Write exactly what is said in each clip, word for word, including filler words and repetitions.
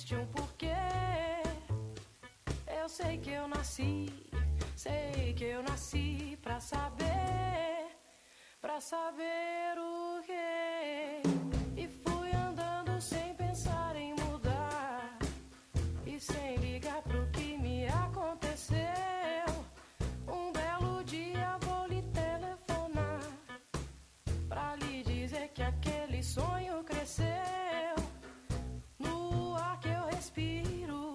existe um porquê. Eu sei que eu nasci, sei que eu nasci pra saber, pra saber o quê. E fui andando sem pensar em mudar e sem ligar pro que me aconteceu. Um belo dia vou lhe telefonar pra lhe dizer que aquele sonho cresceu. No ar que eu respiro,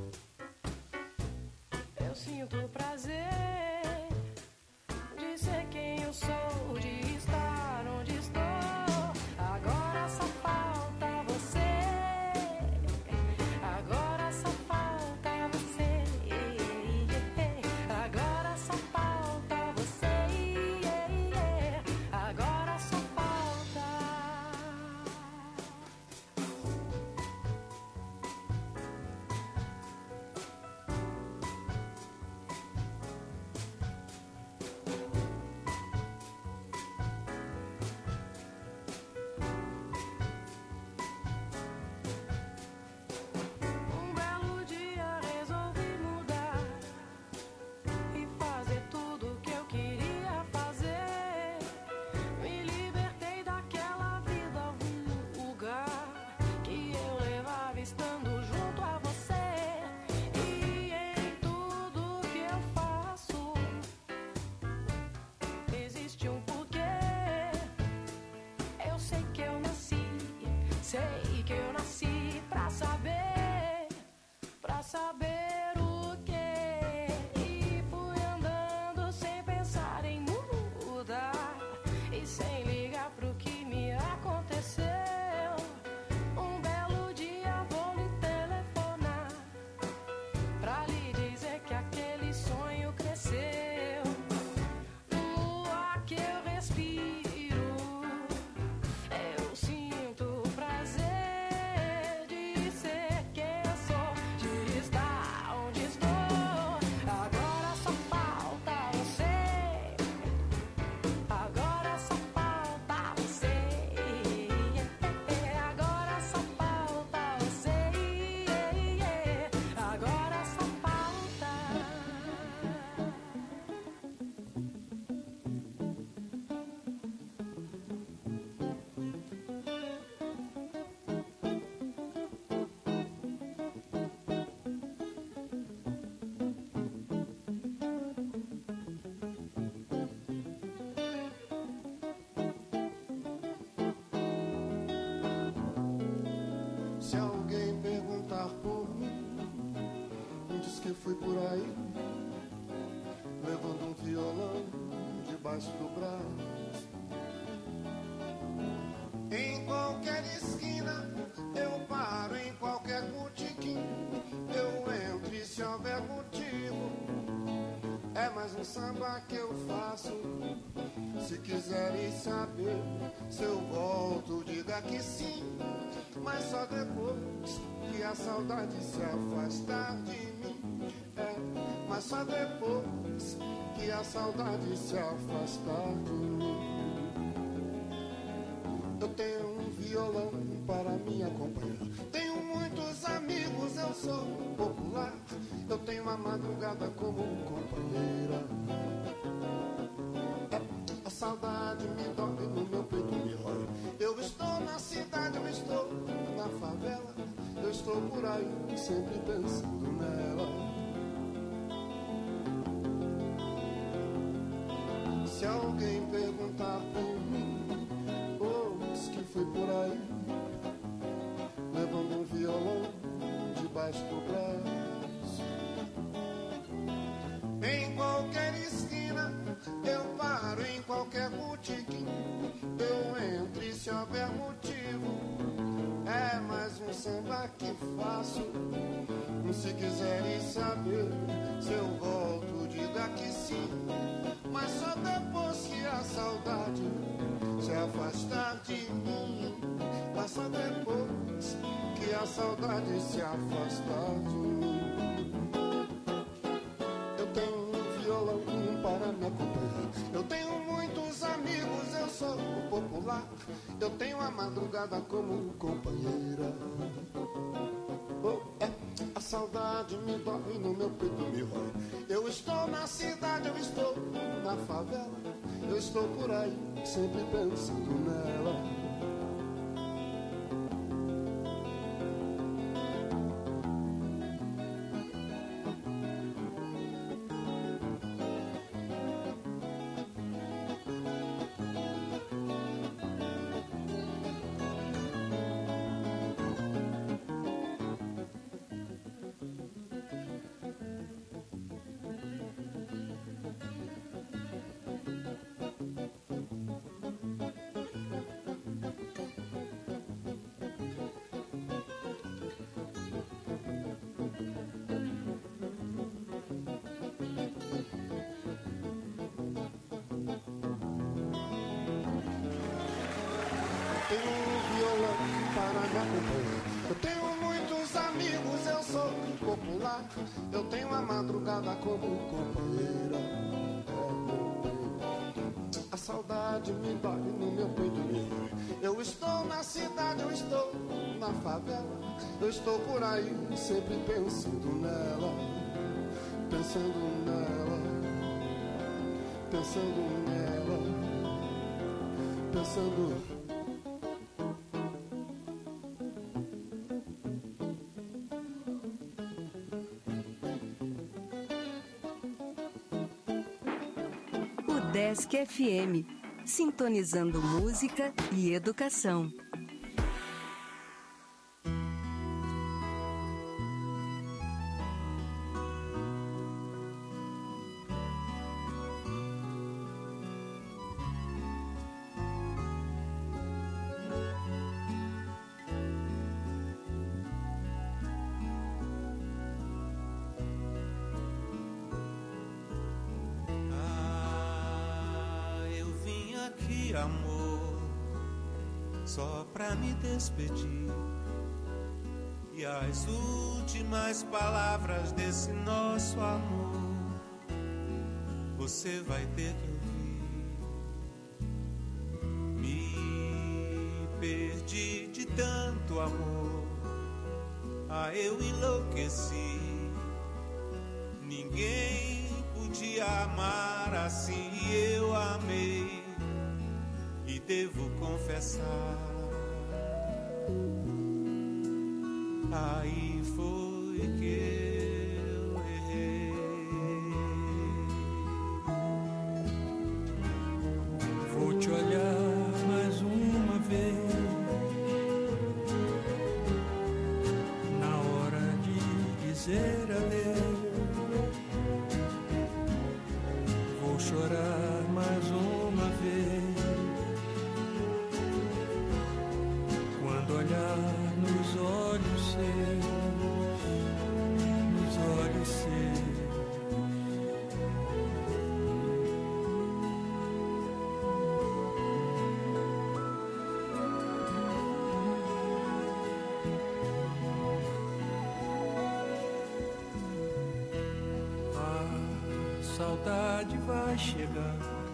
eu sinto prazer de ser quem eu sou, de estar onde estou. Agora só falta você, agora só falta você, agora só falta você, agora só falta. Um belo dia resolvi mudar e fazer tudo o que eu queria fazer. Me libertei daquela vida vulgar que eu levava estando junto a você. E em tudo que eu faço existe um porquê. Eu sei que eu nasci, sei que eu nasci pra saber, pra saber o quê. E fui andando sem pensar em mudar e sem ligar pro que me aconteceu. Um belo dia vou lhe telefonar pra lhe dizer que aquele sonho cresceu. No ar que eu respiro, eu sinto prazer de ser quem eu sou, de estar onde estou. Agora só falta você, agora só falta você, agora só falta você, agora só falta. Se alguém perguntar por mim, diz que fui por aí, levando um violão debaixo do braço. Em qualquer esquina eu paro, em qualquer botequim eu entro e se houver motivo é mais um samba que eu faço. Se quiserem saber se eu volto, diga que sim, mas só depois que a saudade se afastar de mim. É, mas só depois que a saudade se afastar de mim. Eu tenho um violão para me acompanhar, tenho muitos amigos, eu sou popular. Eu tenho a madrugada como companheira. É, a saudade me dói, no meu peito me rói. Eu estou na cidade, eu estou na favela, eu estou por aí sempre pensando nela. Se alguém perguntar por mim, diz que fui por aí, levando um violão debaixo do braço. Em qualquer esquina eu paro, em qualquer botequim eu entro e se houver motivo é mais um samba que faço. Se quiserem saber se eu volto, diga que sim, mas só depois que a saudade se afastar de mim. Mas só depois que a saudade se afastar de mim. Eu tenho um violão para me acompanhar, eu tenho muitos amigos, eu sou popular. Eu tenho a madrugada como companheira. Oh. saudade me dói, no meu peito me rói. Eu estou na cidade, eu estou na favela, eu estou por aí, sempre pensando nela. Tenho um violão para me acompanhar. Eu tenho muitos amigos, eu sou popular. Eu tenho a madrugada como companheira. A saudade me dói, no meu peito me dói. Eu estou na cidade, eu estou na favela. Eu estou por aí, sempre pensando nela. Pensando nela. Pensando nela. Pensando... Desk F M, sintonizando música e educação. Amor, só pra me despedir. E as últimas palavras desse nosso amor você vai ter que ouvir. Me perdi de tanto amor, ah, eu enlouqueci. Ninguém podia amar assim e eu amei. E devo confessar, aí foi que eu errei. Vou te olhar mais uma vez, na hora de dizer adeus. Vou chorar mais uma vez, olhar nos olhos seus, nos olhos seus. A saudade vai chegar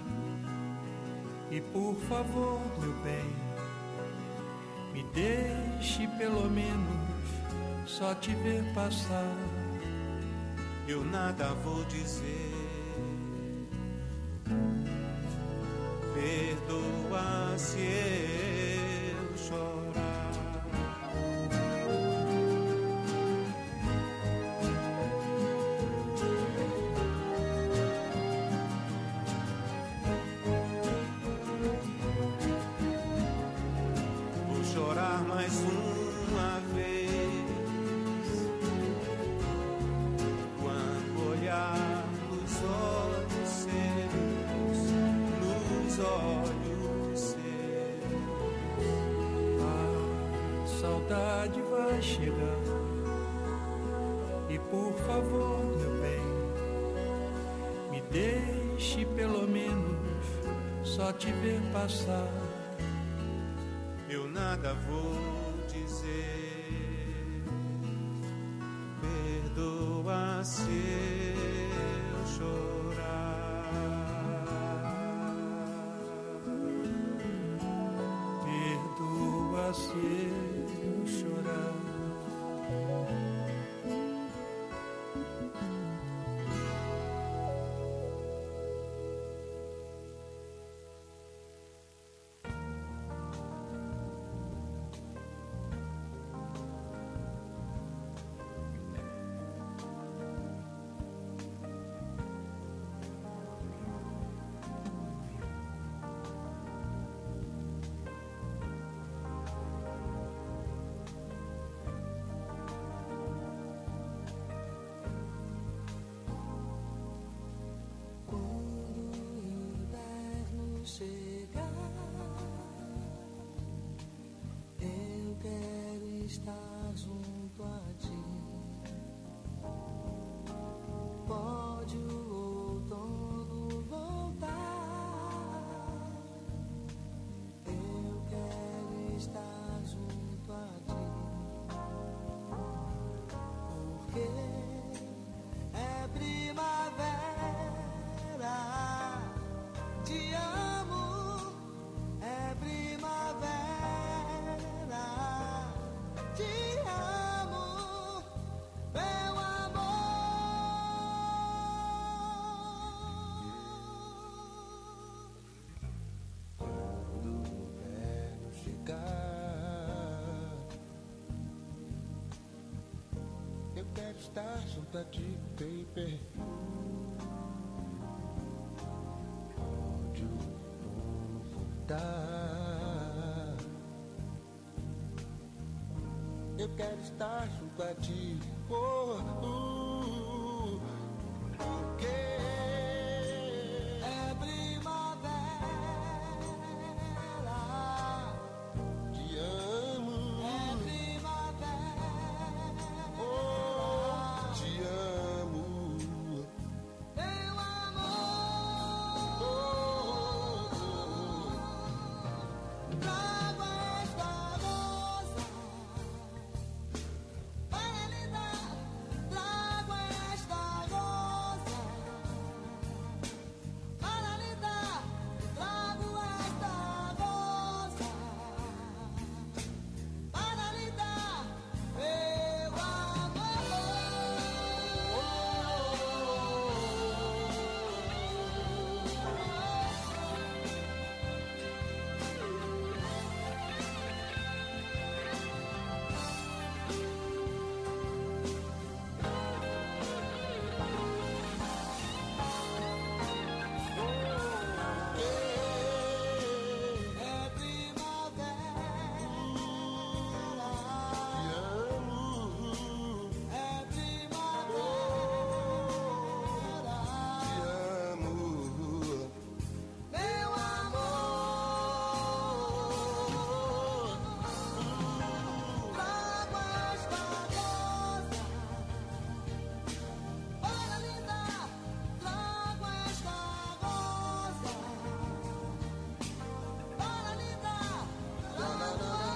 e por favor, meu bem, me deixe pelo menos só te ver passar. Eu nada vou dizer. Perdoa se eu chorar. Chorar mais uma vez, quando olhar nos olhos seus, nos olhos seus. A saudade vai chegar e por favor, meu bem, me deixe pelo menos só te ver passar. Eu nada vou dizer. Perdoa se eu chorar. Perdoa se eu chorar. chegar, eu quero estar junto a ti. Pode o outono voltar, eu quero estar junto a ti, porque é primavera, te amo, é primavera, te amo, meu amor. Quando o inverno chegar, eu quero estar junto a ti, baby. Pode o outono voltar, eu quero estar junto a ti, oh, uh, porque É primavera, te amo, é primavera, oh, te amo, meu amor. oh, oh, Trago esta rosa para lhe dar, trago esta rosa para lhe dar, trago esta rosa para lhe dar, meu amor. É primavera, te amo, é primavera, te amo, meu amor. Trago esta rosa para lhe dar, trago esta rosa para lhe dar, trago esta rosa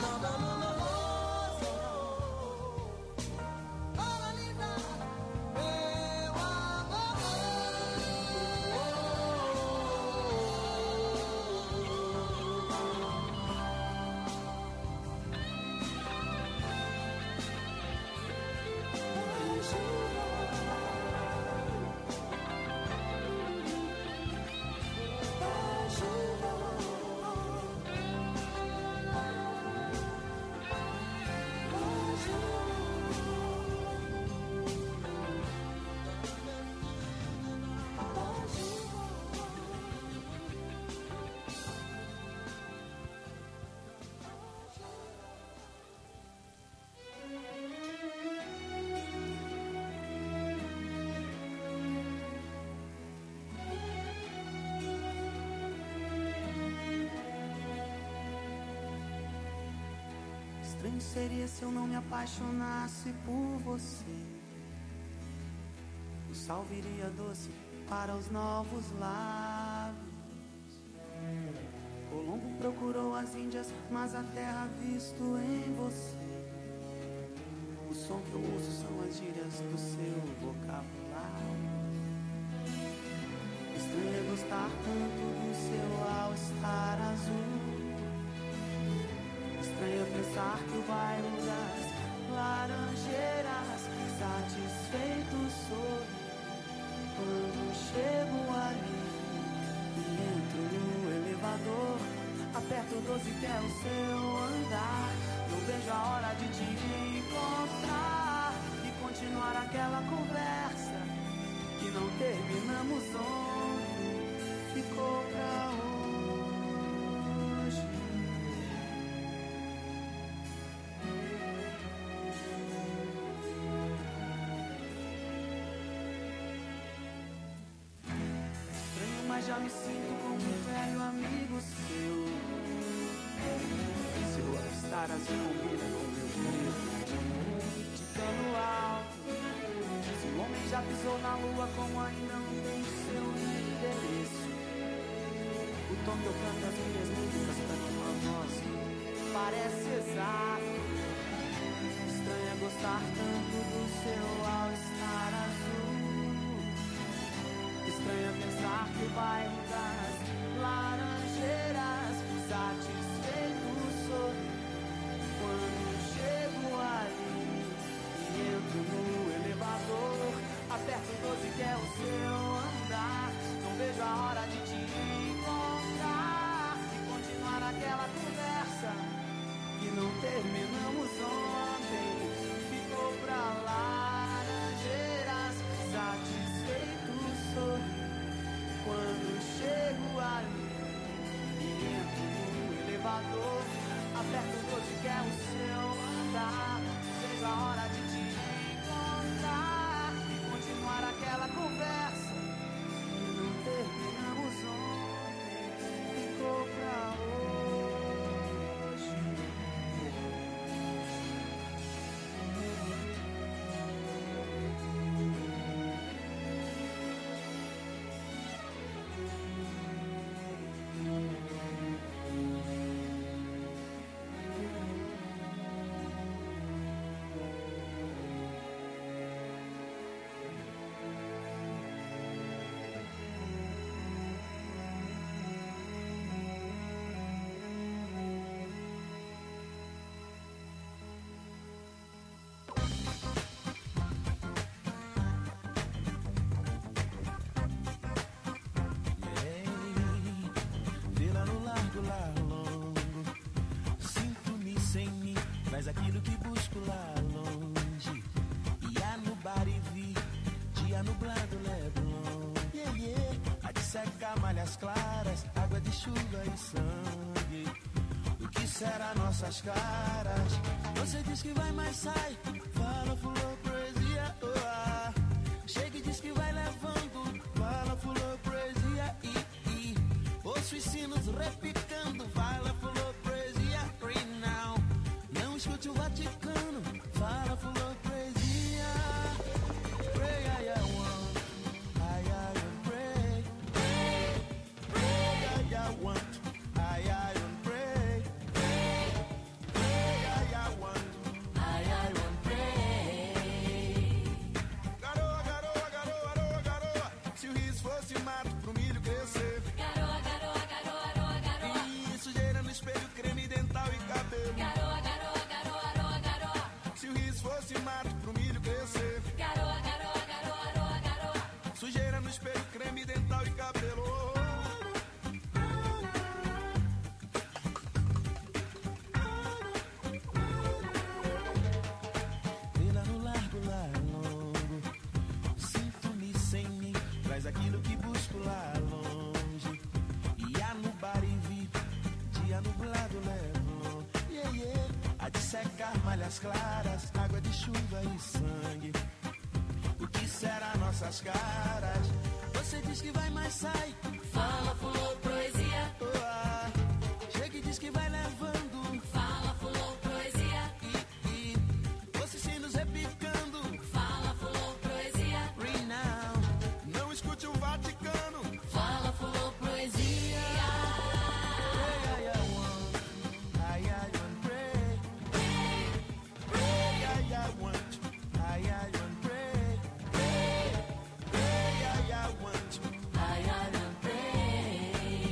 para lhe dar, meu amor. Estranho seria se eu não me apaixonasse por você. O sal viria doce para os novos lábios. Colombo procurou as Índias, mas a terra visto em você. O som que eu ouço são as gírias do seu vocabulário. Estranho é gostar tanto do seu all-star azul. Estranho pensar que o bairro das laranjeiras satisfeito sou quando chego ali e entro no elevador. Aperto o doze que é o seu andar. Não vejo a hora de te encontrar e continuar aquela conversa que não terminamos ontem. Ficou pra hoje. Estranho, mas já me sinto como um velho amigo se combina com meu jeito de cano alto. Se o homem já pisou na lua, como ainda não tem seu endereço. O tom que eu canto as minhas músicas pra tua voz parece exato. Estranho é gostar tanto do seu all-star azul. Estranho é pensar que o bairro das Laranjeiras satisfeito sou quando chego ali e entro no elevador. Aperto doze que é o seu andar. Não vejo a hora de te encontrar e continuar aquela conversa que não terminamos ontem. Ficou pra Laranjeiras, satisfeito sou quando chego ali e entro no elevador. Aperto doze que é o seu andar. Vejo a hora de te encontrar e continuar aquela conversa que não terminamos ontem. Ficou pra hoje. Traz aquilo que busco lá longe. Ia no bar e vi dia nublado Leblon. Yeah, yeah. A de secar malhas claras, água de chuva e sangue. O que será nossas caras? Você diz que vai, mas sai. Fala, fulô, poesia, oh, ah. Chega e diz que vai levando. Fala, fulô, poesia, e, e. Ouço os sinos repicando. Fala, fulô, poesia, now. Escute o Vaticano, fala, fulô, poesia. Pray, I, I want, I, I want, pray. Pray, pray, I, I want, I, I want, pray. Pray, pray, I, I want, I, I want, pray. Garoa, garoa, garoa, garoa, garoa. Se o riso fosse mato pro milho crescer. Garoa, garoa, garoa, garoa, garoa. E sujeira no espelho, creme dental e cabelo. Garoa, garoa. Fosse mato pro milho crescer. Garoa, garoa, garoa, garoa, garoa. Sujeira no espelho, creme dental e cabelo. E lá no largo, lá longo, sinto-me sem mim. Traz aquilo que busco lá longe. Ia no bar e vi dia nublado Leblon. Yeah, yeah. A de secar malhas claras, água de chuva e sangue. O que será nossas caras? Você diz que vai, mas sai. Fala, fulô, poesia. Oh, ah. Chega e diz que vai levando. Fala, fulô, poesia. E, e. Você sinos repicando. Fala, fulô, poesia. Renown. Não escute o Vaticano. Fala, fulô, poesia. I, I want, I, I want, pray.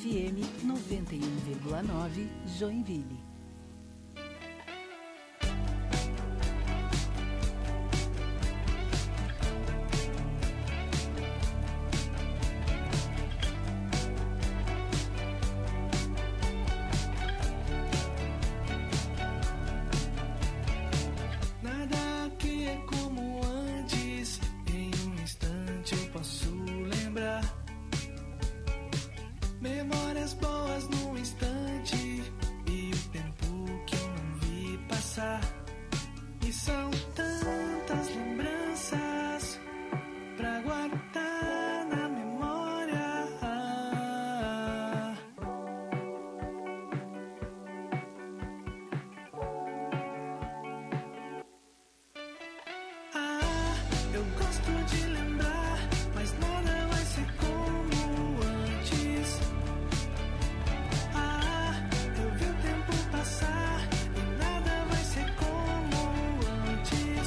F M noventa e um vírgula nove, Joinville. Nada aqui é como antes. Em um instante eu posso lembrar. Memórias boas num instante e o tempo que eu não vi passar. E são tantas lembranças pra guardar na memória. Ah, eu gosto de lembrar, mas nada vai ser como antes. Ah, eu vi o tempo passar e nada vai ser como antes.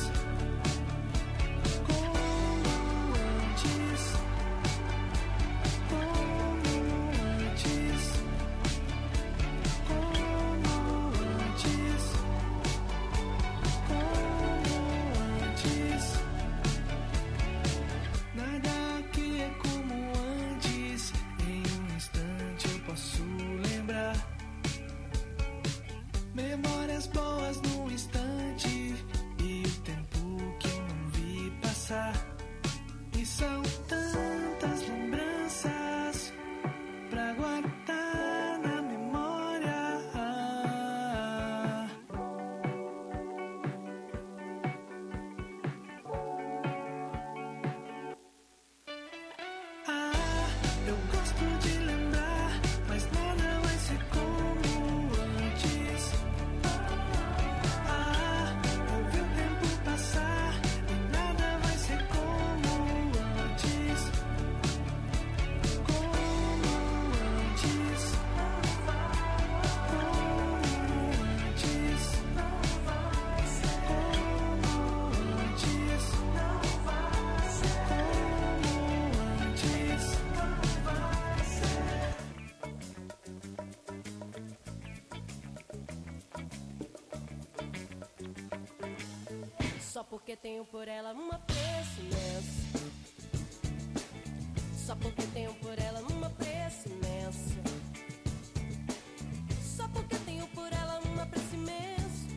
Como antes. Como antes. Como antes. Como antes. Nada aqui é como antes. Em um instante eu posso lembrar. Memórias boas num instante e o tempo que eu não vi passar. E são tantas lembranças pra guardar na memória. Ah, eu gosto de lembrar, mas nada vai ser como antes. Ah, eu vi o tempo passar e nada vai ser como antes. Como antes. Como antes. Como antes. Só porque tenho por ela uma preço imenso. Só porque tenho por ela uma preço imenso. Só porque tenho por ela uma preço imenso.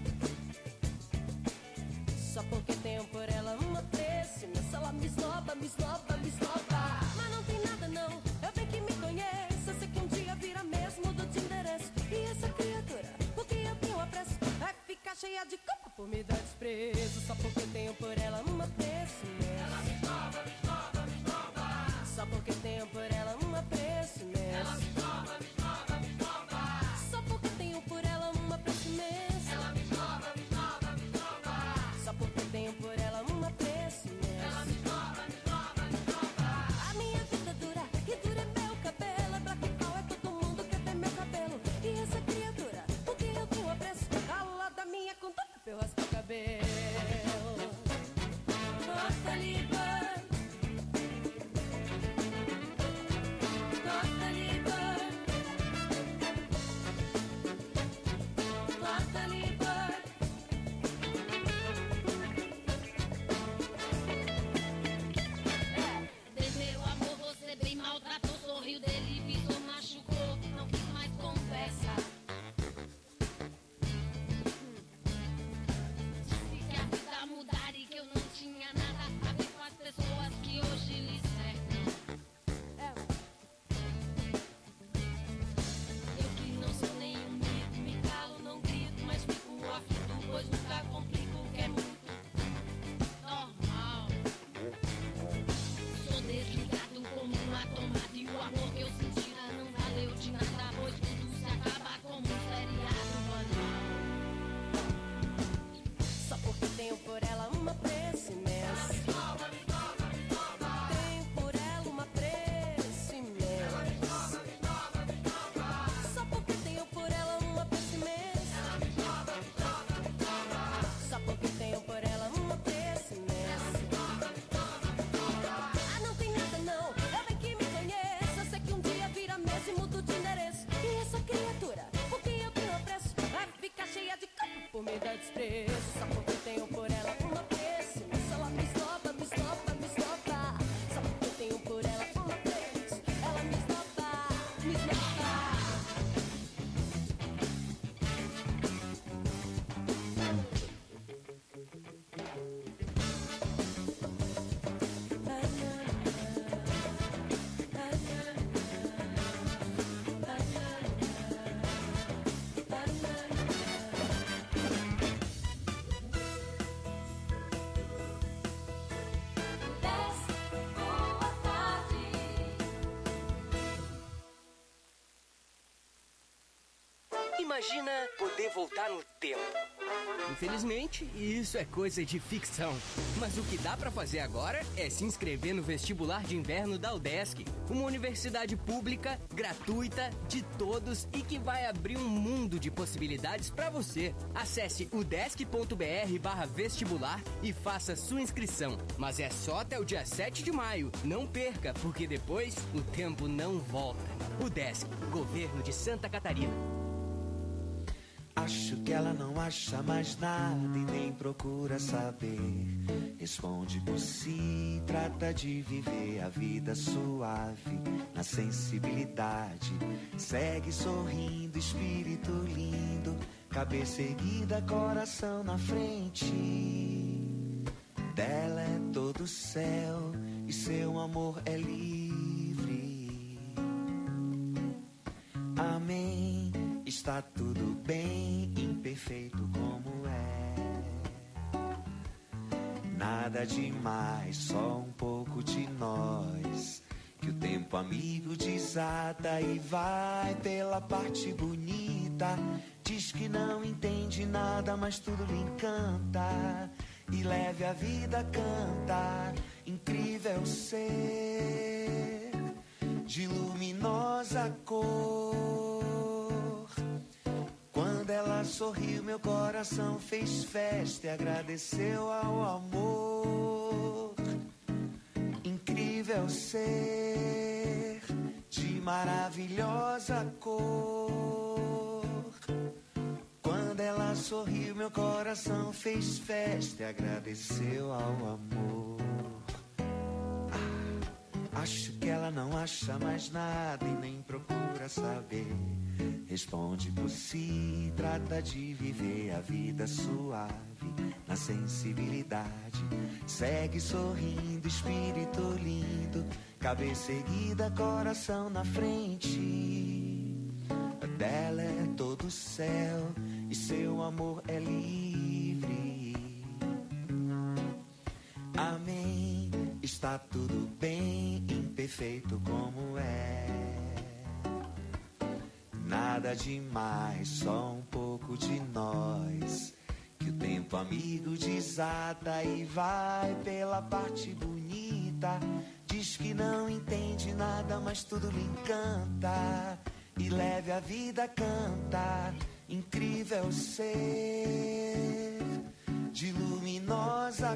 Só porque tenho por ela uma preço imenso. Ela me esnoba, me esnoba, me esnoba. Mas não tem nada não, eu bem que me conheço. Eu sei que um dia vira mesmo do te endereço. E essa criatura, o que eu tenho apreço, vai ficar cheia de culpa por me dar desprezo. Só porque tenho por ela uma preço imenso. Ela me esnoba, me esnoba, me esnoba. Só porque tenho por ela uma preço imenso. Ela me esnoba, me esnoba, me esnoba. Só porque tenho por ela uma preço imenso. Ela me esnoba, me esnoba, me esnoba. Só porque tenho por ela uma preço imenso. Ela me esnoba, me esnoba, me esnoba. A minha vida dura, que dura é meu cabelo. É black pau, é todo mundo quer ver meu cabelo. E essa criatura, o que eu tenho apreço, cala da minha conduta pra eu raspar o cabelo. Nossa, Liba. Nossa, Liba. Nossa, Liba. De meu amor você bem maltratou, sorriu dele, pisou, machucou, não quis mais conversa. imagina poder voltar no tempo. Infelizmente, isso é coisa de ficção. Mas o que dá pra fazer agora é se inscrever no vestibular de inverno da UDESC, uma universidade pública, gratuita, de todos e que vai abrir um mundo de possibilidades pra você. Acesse udesc.br barra vestibular e faça sua inscrição. Mas é só até o dia sete de maio. Não perca, porque depois o tempo não volta. UDESC, Governo de Santa Catarina. Acho que ela não acha mais nada e nem procura saber. Responde por si, trata de viver a vida suave, na sensibilidade. Segue sorrindo, espírito lindo, cabeça erguida, coração na frente. Dela é todo céu e seu amor é livre. Amém. Está tudo bem, imperfeito como é. Nada demais, só um pouco de nós. Que o tempo amigo desata e vai pela parte bonita. Diz que não entende nada, mas tudo lhe encanta. E leve a vida, canta. Incrível ser de luminosa cor. Quando ela sorriu, meu coração fez festa e agradeceu ao amor. Incrível ser de maravilhosa cor. Quando ela sorriu, meu coração fez festa e agradeceu ao amor. Ah, acho que ela não acha mais nada e nem procura saber. Responde por si, trata de viver a vida suave, na sensibilidade. Segue sorrindo, espírito lindo, cabeça erguida, coração na frente. Dela é todo céu e seu amor é livre. Amém. Está tudo bem, imperfeito como é. Nada demais, só um pouco de nós. Que o tempo amigo desata e vai pela parte bonita. Diz que não entende nada, mas tudo lhe encanta. E leve a vida, canta. Incrível ser de luminosa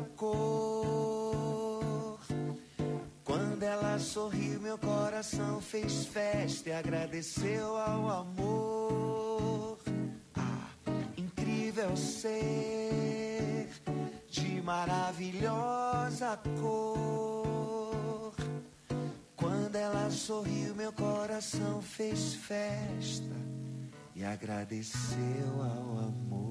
cor. Quando ela sorriu, meu coração fez festa e agradeceu ao amor. Ah, incrível ser de maravilhosa cor. Quando ela sorriu, meu coração fez festa e agradeceu ao amor.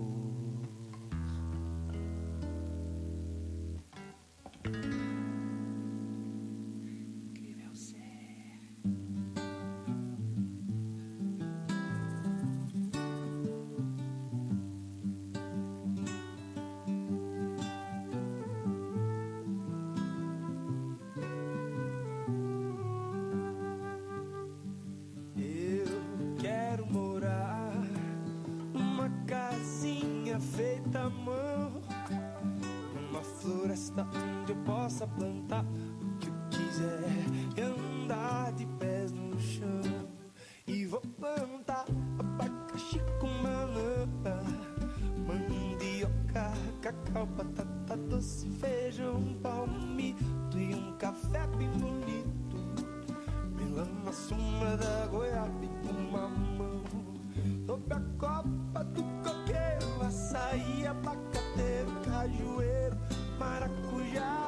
Feita à mão, numa floresta onde eu possa plantar o que eu quiser e andar de pés no chão. E vou plantar abacaxi com banana, mandioca, cacau, batata doce, feijão, palmito e um café bem bonito. Pela na sombra da goiaba e do mamão, sob a copa do coqueiro, açaí, abacateiro, cajueiro, maracujá,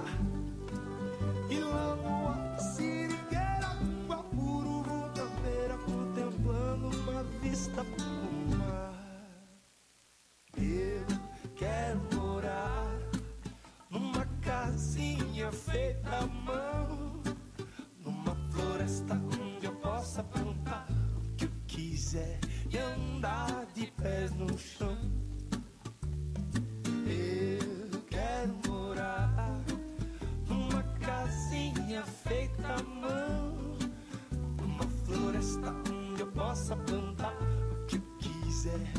ilangoa, sirigueira, guapuru, campeira, contemplando uma vista pro mar. Eu quero morar numa casinha feita à mão, numa floresta onde eu possa plantar o que eu quiser e andar de pés no chão. Eu quero morar numa casinha feita à mão, numa floresta onde eu possa plantar o que eu quiser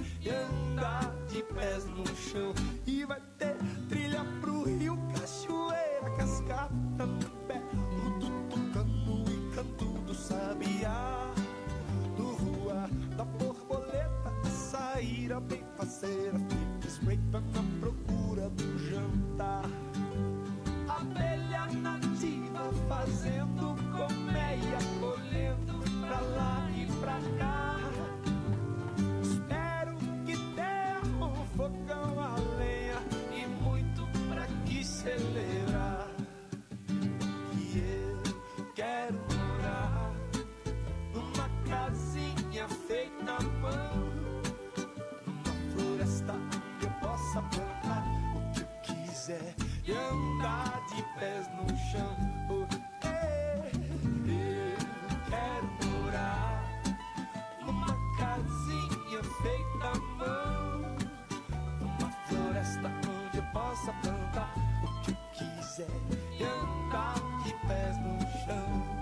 quiser e andar de pés no chão. Oh, é, eu quero morar numa casinha feita à mão, numa floresta onde eu possa plantar o que eu quiser e andar de pés no chão.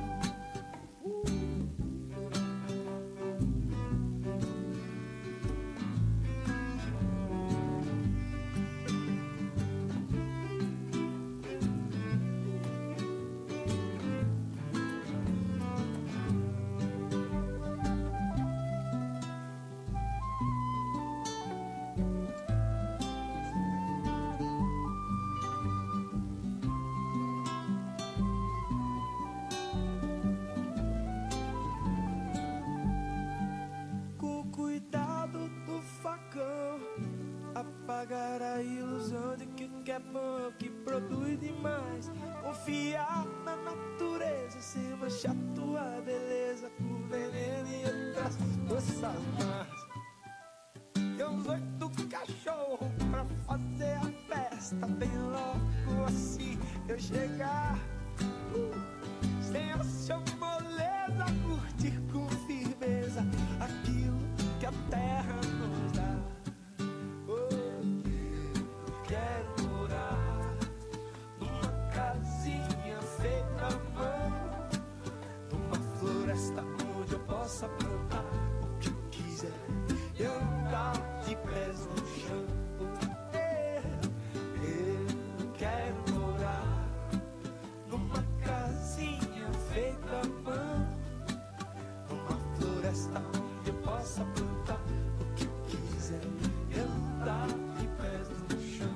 Apagar a ilusão de que o que é bom, que produz demais. Confiar na natureza, sem manchar tua beleza com veneno e outras forças más. E uns oito cachorros pra fazer a festa, bem logo assim eu chegar. uh, Sem a sua moleza, curtir com firmeza aquilo que a terra nos dá. Quero morar numa casinha feita à mão, numa floresta onde eu possa plantar o que eu quiser e andar de pés no chão. Eu quero morar numa casinha feita à mão, numa floresta onde eu possa plantar o que eu quiser e andar de pés no chão.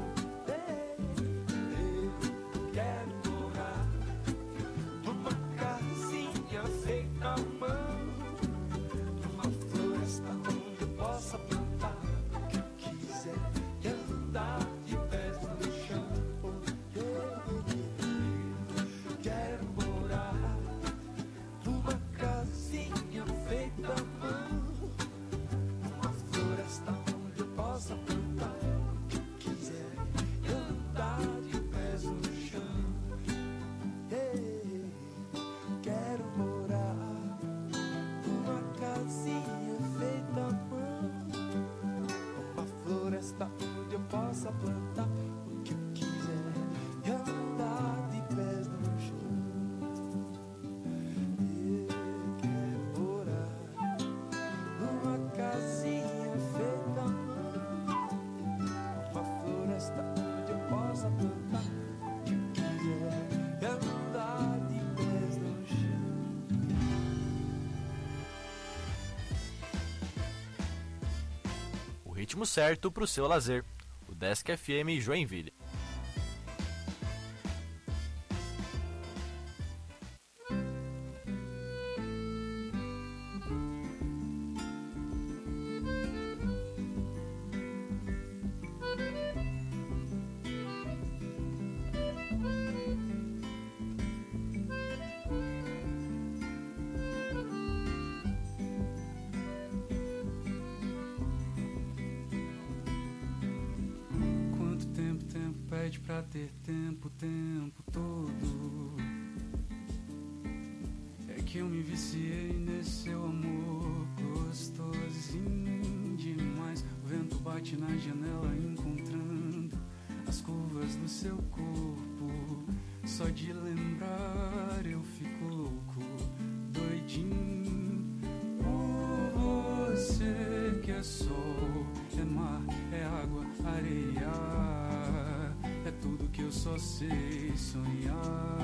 Onde eu possa plantar o que eu quiser e andar de pés no chão. Eu quero morar numa casinha feita à mão, uma floresta onde eu possa plantar o que eu quiser e andar de pés no chão. O ritmo certo pro seu lazer. O Desk F M Joinville. Pra ter tempo, o tempo todo. É que eu me viciei nesse seu amor gostosinho demais. O vento bate na janela encontrando as curvas do seu corpo. Só de lembrar eu fico louco, doidinho por você. Que é sol, é mar, é água, areia. É tudo que eu só sei sonhar.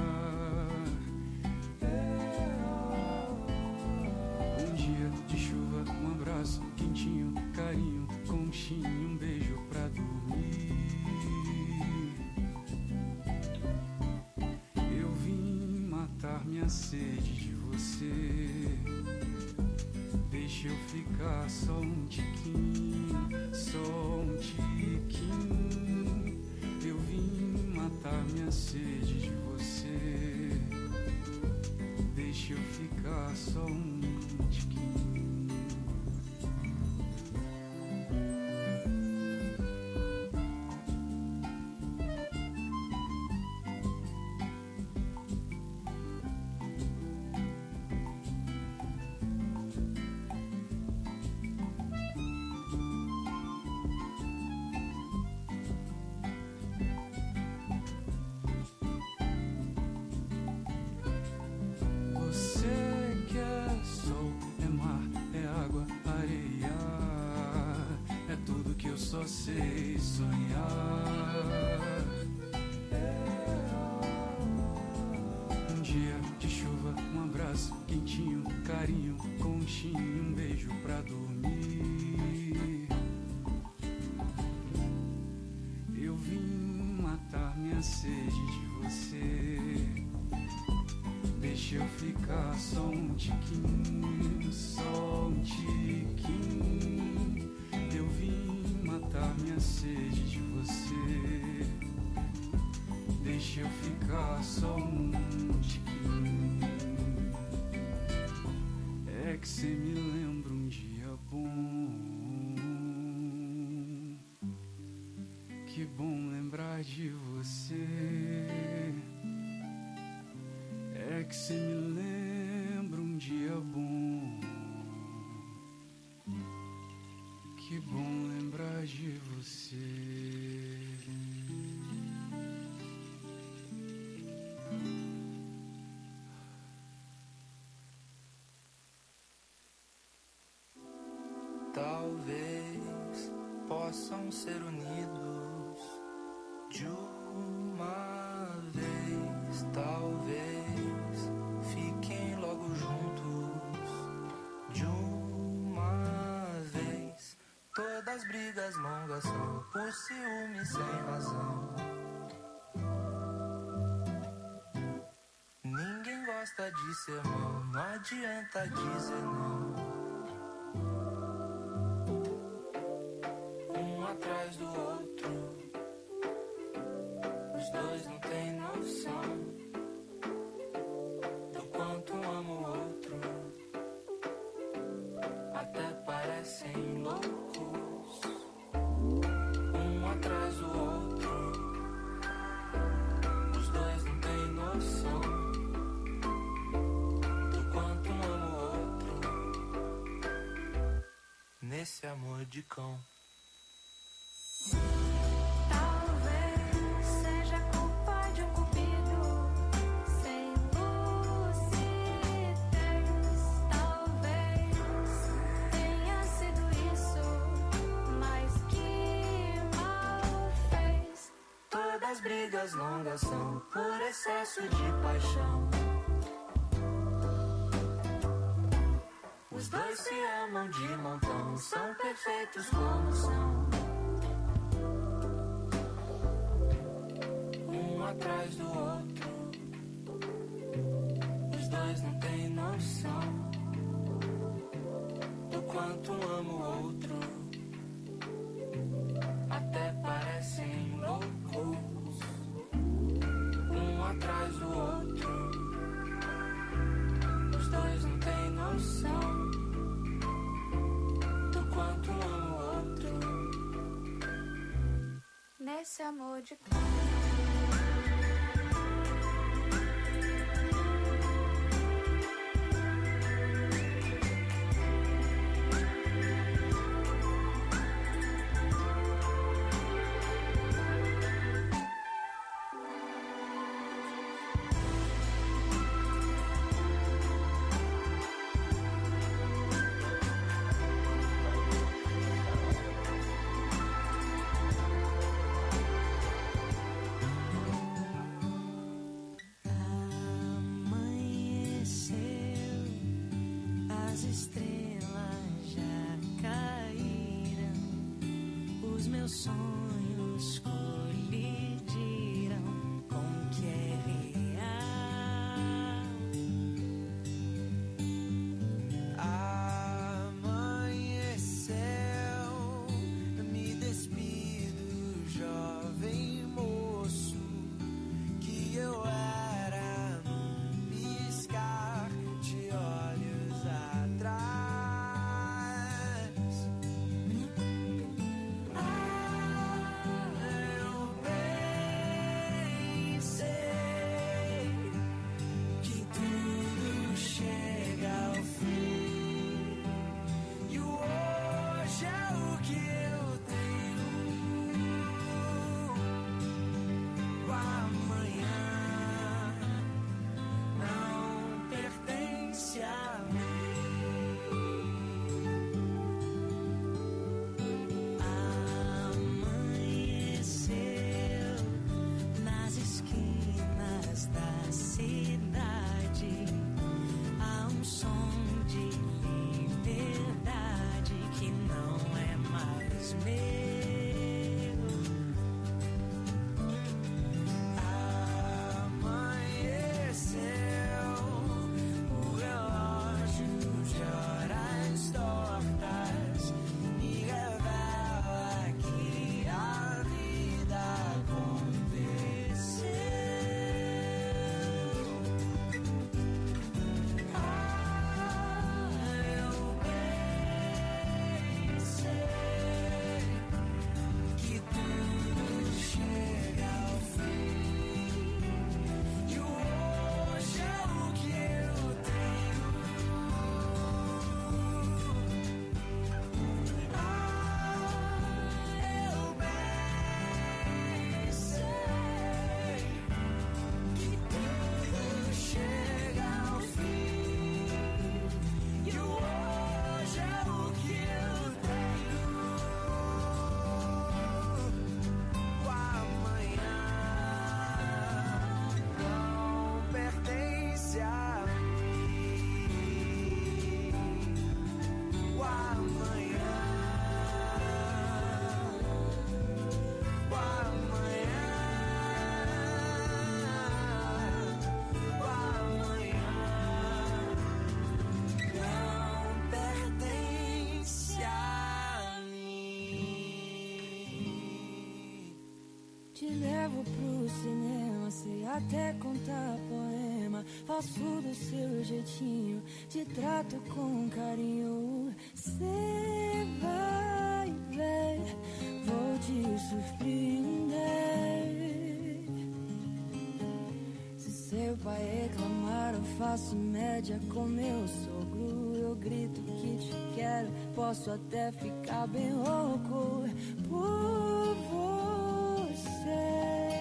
Um dia de chuva, um abraço quentinho, carinho, conchinho, um beijo pra dormir. Eu vim matar minha sede de você. Deixa eu ficar só um tiquinho, só um tiquinho. Eu vim matar minha sede de você. Deixa eu ficar só um tiquinho. só sei sonhar. Um dia de chuva, um abraço quentinho, carinho, conchinho, um beijo pra dormir. Eu vim matar minha sede de você. Deixa eu ficar só um tiquinho, só um tiquinho. Eu vim matar minha sede de você. Deixa eu ficar só um tiquinho. É que cê me lembra um dia bom. Que bom lembrar de você. É que cê me lembra um dia bom. Que bom lembrar de você. Talvez possam ser unidos de uma vez. Talvez fiquem logo juntos de uma vez. Todas as brigas longas são por ciúme sem razão. Ninguém gosta de sermão, não adianta dizer não. Um atrás do outro, os dois não têm noção do quanto um ama o outro. Até parecem loucos, um atrás do outro, os dois não têm noção do quanto um ama o outro. Nesse amor de cão. Talvez seja culpa de um cupido sem lucidez. Talvez tenha sido isso, mas que mal fez. Todas as brigas longas são por excesso de paixão. Os dois se amam de montão, são perfeitos como são. Um atrás do outro, os dois não têm noção do quanto um ama o outro. Até parecem loucos, um atrás do outro, os dois não têm noção do quanto um ama o outro. Nesse amor de sonhos colidiram com o que é real. Amanheceu, me despido, jovem moço, que eu era num piscar de olhos atrás. Te levo pro cinema, sei até contar poema. Faço do seu jeitinho, te trato com carinho. Cê vai ver, vou te surpreender. Se seu pai reclamar, eu faço média com meu sogro. Eu grito que te quero, posso até ficar bem louco por você,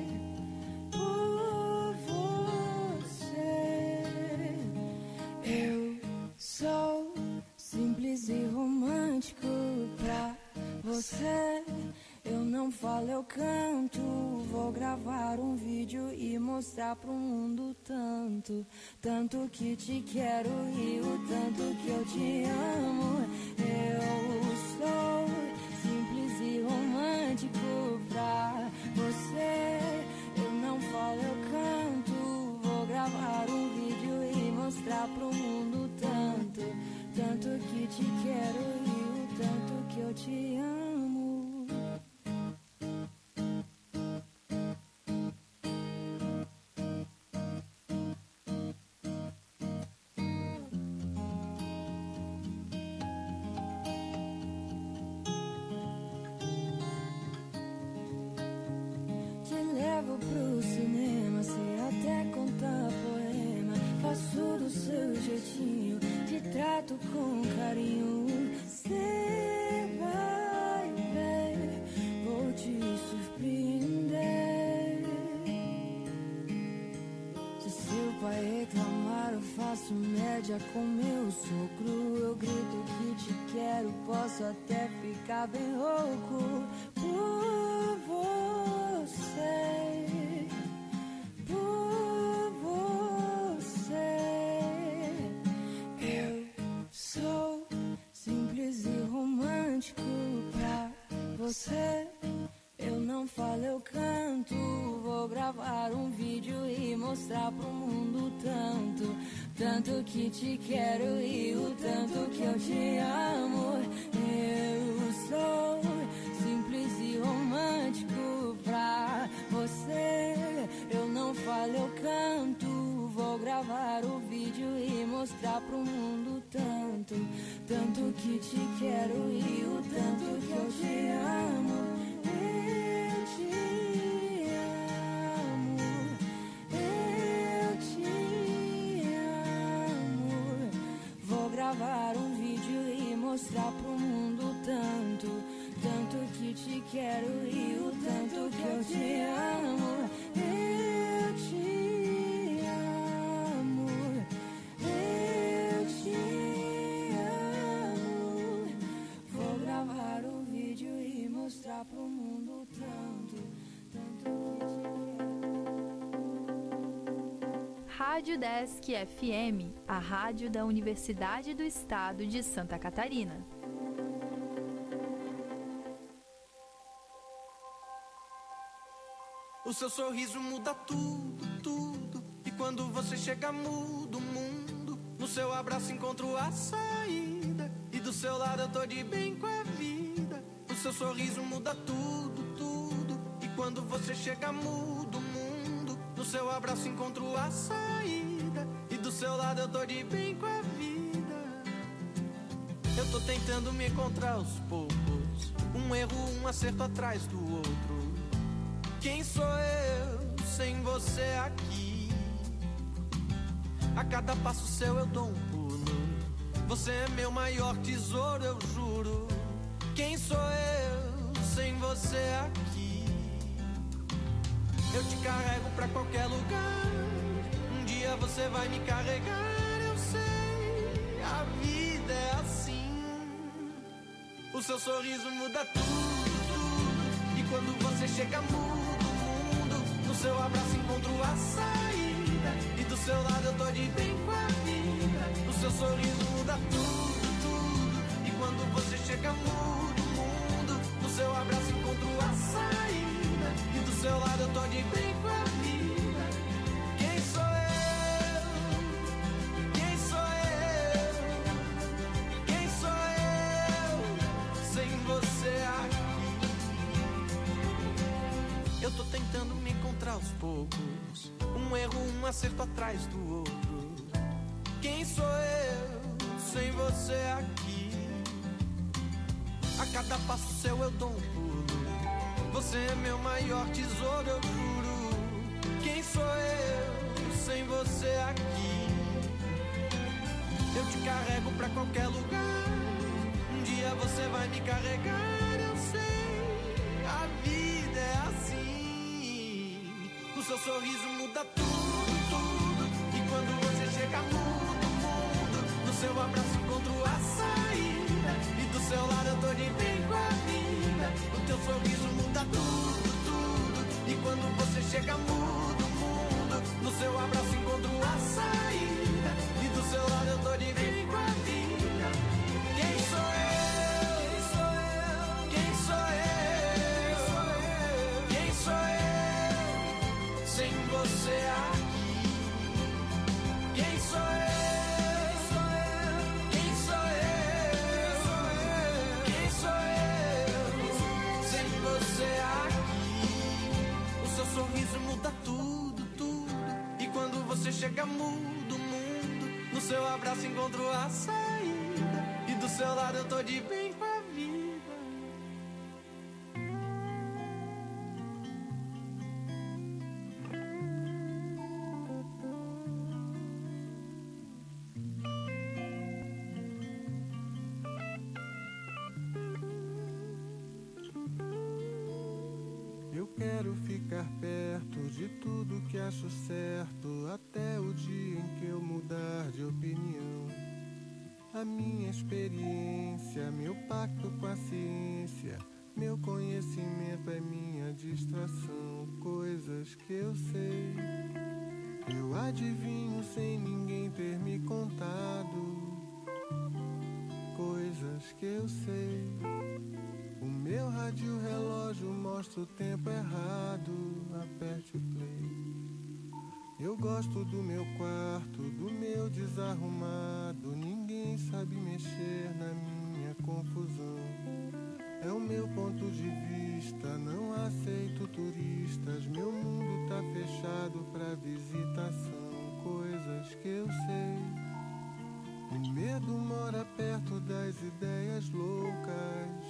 por você. Eu sou simples e romântico pra você. Eu não falo, eu canto. Vou gravar um vídeo e mostrar pro mundo tanto, tanto que te quero e o tanto que eu te amo. Eu sou simples e romântico pra você. Eu não falo, eu canto. Vou gravar um vídeo e mostrar pro mundo tanto, tanto que te quero e o tanto que eu te amo. Levo pro cinema, sei até contar poema. Faço do seu jeitinho, te trato com carinho. Cê vai ver, vou te surpreender. Se seu pai reclamar, eu faço média com meu sogro. Eu grito que te quero, posso até ficar bem louco por você, por você. Eu sou simples e romântico pra você. Eu não falo, eu canto. Vou gravar um vídeo e mostrar pro mundo tanto, tanto que te quero e o tanto que eu te amo. Eu sou simples e romântico pra você. Eu não falo, eu canto. Vou gravar o vídeo e mostrar pro mundo tanto, tanto que te quero e o tanto que eu te amo. Eu te amo, eu te amo. Vou gravar um vídeo e mostrar pro mundo tanto, tanto que te quero e o tanto que eu te amo. Eu te amo, eu te amo. Vou gravar um vídeo e mostrar pro mundo tanto, tanto que te quero. Rádio Desk F M, a rádio da Universidade do Estado de Santa Catarina. O seu sorriso muda tudo, tudo. E quando você chega muda o mundo. No seu abraço encontro a saída. E do seu lado eu tô de bem com a vida. O seu sorriso muda tudo, tudo. E quando você chega muda o mundo. No seu abraço encontro a saída. E do seu lado eu tô de bem com a vida. Eu tô tentando me encontrar aos poucos. Um erro, um acerto atrás do outro. Quem sou eu sem você aqui? A cada passo seu eu dou um pulo. Você é meu maior tesouro, eu juro. Quem sou eu sem você aqui? Eu te carrego pra qualquer lugar. Um dia você vai me carregar, eu sei. A vida é assim. O seu sorriso muda tudo, tudo. E quando você chega muda. No seu abraço encontro a saída. E do seu lado eu tô de bem com a vida. O seu sorriso muda tudo, tudo. E quando você chega muda o mundo. No seu abraço encontro a saída. E do seu lado eu tô de bem com a vida. Quem sou eu? Quem sou eu? Quem sou eu sem você aqui? Eu tô aos poucos, um erro, um acerto atrás do outro. Quem sou eu sem você aqui? A cada passo seu eu dou um pulo. Você é meu maior tesouro, eu juro. Quem sou eu sem você aqui? Eu te carrego pra qualquer lugar. Um dia você vai me carregar, eu sei. A vida é assim. O seu sorriso muda tudo, tudo. E quando você chega, muda o mundo. No seu abraço encontro a saída. E do seu lado eu tô de bem com a vida. O teu sorriso muda tudo, tudo. E quando você chega, muda o mundo. No seu abraço encontro a saída. E do seu lado eu tô de bem com a vida. Quem sou eu? Quem sou eu? Quem sou eu? Quem sou eu? Sem você aqui. Quem sou eu? Quem sou eu? Quem sou eu? Sem você aqui. O seu sorriso muda tudo, tudo. E quando você chega, muda o mundo. No seu abraço encontro a saída. E do seu lado eu tô de bem com a vida. Eu quero ficar perto de tudo que acho certo, até o dia em que eu mudar de opinião. A minha experiência, meu pacto com a ciência, meu conhecimento é minha distração. Coisas que eu sei, eu adivinho sem ninguém ter me contado. Coisas que eu sei, o meu rádio relógio mostra o tempo errado. Aperte o play. Eu gosto do meu quarto, do meu desarrumado. Ninguém sabe mexer na minha confusão. É o meu ponto de vista, não aceito turistas. Meu mundo tá fechado pra visitação. Coisas que eu sei, o medo mora perto das ideias loucas.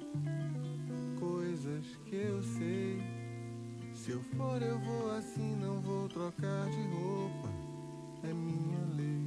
Coisas que eu sei, se eu for eu vou assim, não vou trocar de roupa. É minha lei.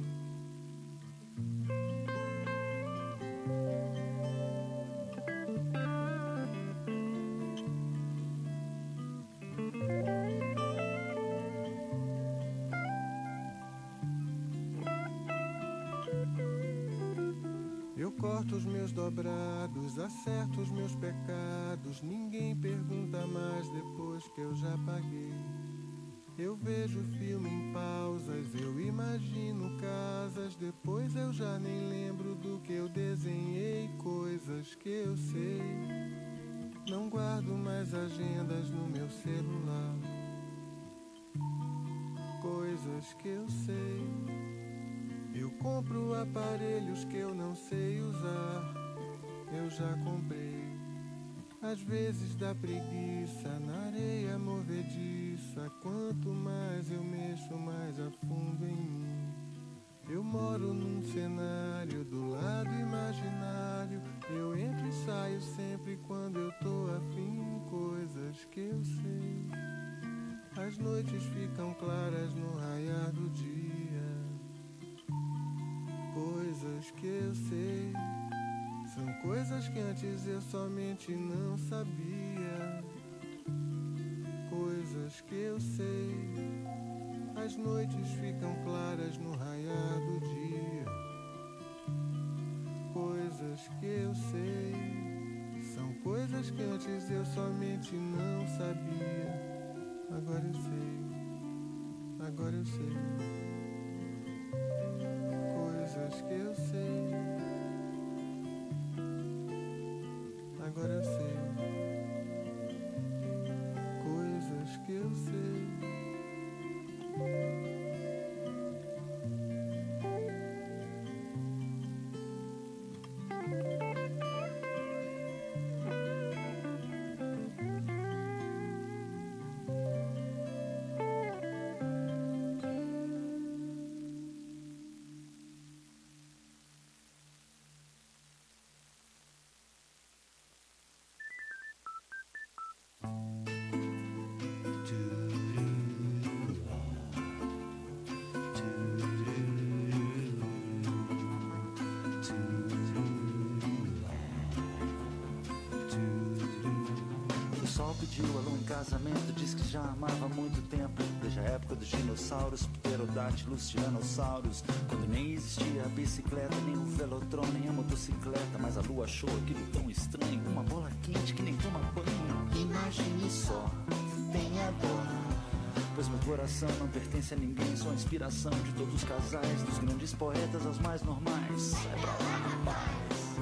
Eu corto os meus dobrados, acerto os meus pecados. Ninguém pergunta mais depois que eu já paguei. Eu vejo filme em pausas, eu imagino casas. Depois eu já nem lembro do que eu desenhei. Coisas que eu sei, não guardo mais agendas no meu celular. Coisas que eu sei, eu compro aparelhos que eu não sei usar. Eu já comprei. Às vezes dá preguiça na areia movediça. Quanto mais eu mexo, mais a fundo em mim. Eu moro num cenário do lado imaginário. Eu entro e saio sempre quando eu tô afim. Coisas que eu sei, as noites ficam claras no raiar do dia. Coisas que eu sei, são coisas que antes eu somente não sabia. Coisas que eu sei, as noites ficam claras no raiar do dia. Coisas que eu sei, são coisas que antes eu somente não sabia. Agora eu sei, agora eu sei. Coisas que eu sei, agora eu sei. Coisas que eu sei. pediu a lua em casamento, diz que já amava há muito tempo, desde a época dos dinossauros, pterodátilos, tiranossauros, quando nem existia a bicicleta, nem o velotron, nem a motocicleta, mas a lua achou aquilo tão estranho, uma bola quente que nem toma banho. Imagine só, tenha dó, pois meu coração não pertence a ninguém, sou a inspiração de todos os casais, dos grandes poetas aos mais normais. Sai pra lá, rapaz.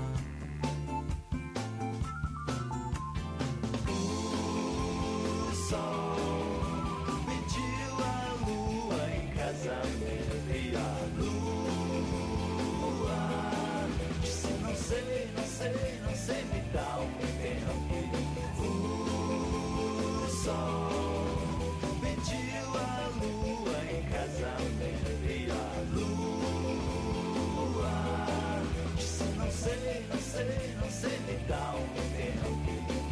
O sol pediu a lua em casamento e a lua disse não sei, não sei, não sei, me dá um tempo. O sol não sei, não sei, me dá um tempo.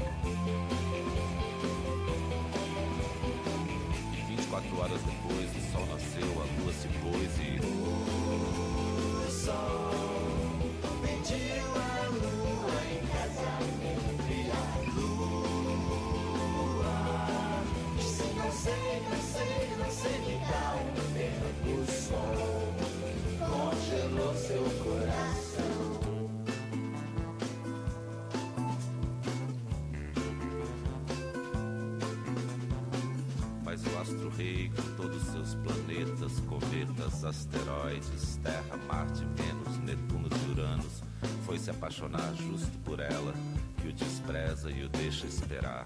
E vinte e quatro horas depois, o sol nasceu, a lua se pôs e... O sol pediu a lua em casamento e a lua disse não sei, não sei, não sei, me dá um tempo. O sol congelou seu coração. O astro-rei com todos seus planetas, cometas, asteroides, Terra, Marte, Vênus, Netuno e Uranus, foi se apaixonar justo por ela, que o despreza e o deixa esperar.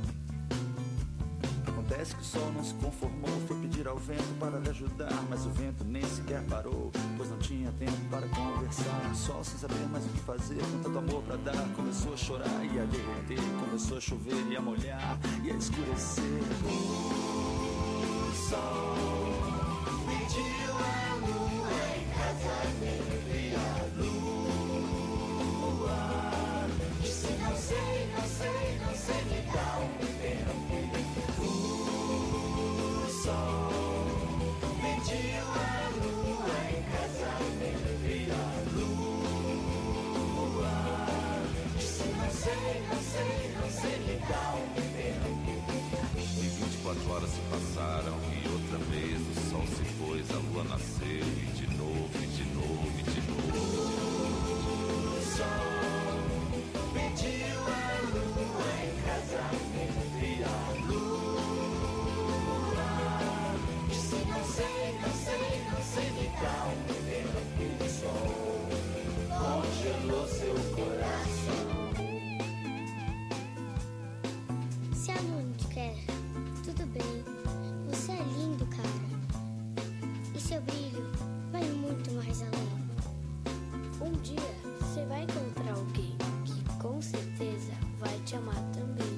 Acontece que o sol não se conformou, foi pedir ao vento para lhe ajudar, mas o vento nem sequer parou, pois não tinha tempo para conversar. O sol, sem saber mais o que fazer, com tanto amor pra dar, começou a chorar e a derreter, começou a chover e a molhar e a escurecer. O sol pediu a lua em casamento e a lua disse não sei, não sei, não sei, me dá um tempo. O sol pediu a lua em casamento e a lua disse não sei, não sei, não sei, me dá um tempo. E vinte e quatro horas se passaram e outra vez o sol se pôs, a lua nasceu e de novo, e de novo, e de novo. O sol pediu a lua em casamento e a lua disse não sei, não sei, não sei, me dá um tempo. O sol congelou seu coração. Se a lua não te quer, tudo bem, você é lindo, cara. E seu brilho vai muito mais além. Um dia você vai encontrar alguém que com certeza vai te amar também.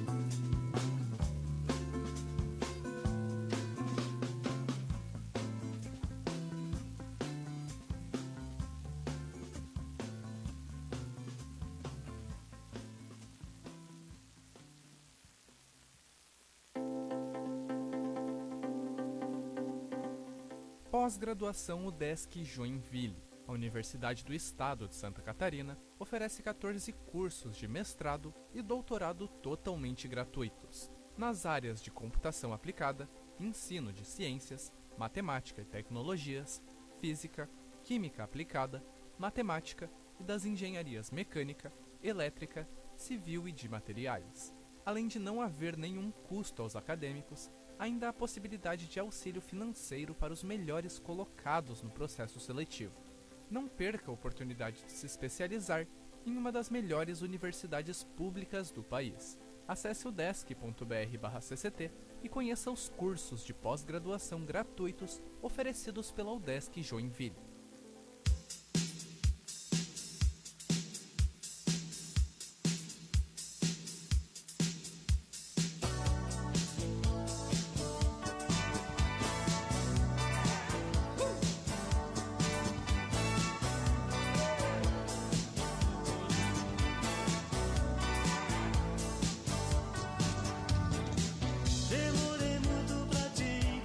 Pós-graduação UDESC Joinville. A Universidade do Estado de Santa Catarina oferece quatorze cursos de mestrado e doutorado totalmente gratuitos, nas áreas de computação aplicada, ensino de ciências, matemática e tecnologias, física, química aplicada, matemática e das engenharias mecânica, elétrica, civil e de materiais. Além de não haver nenhum custo aos acadêmicos, ainda há a possibilidade de auxílio financeiro para os melhores colocados no processo seletivo. Não perca a oportunidade de se especializar em uma das melhores universidades públicas do país. Acesse o desc ponto br barra c c t e conheça os cursos de pós-graduação gratuitos oferecidos pela UDESC Joinville.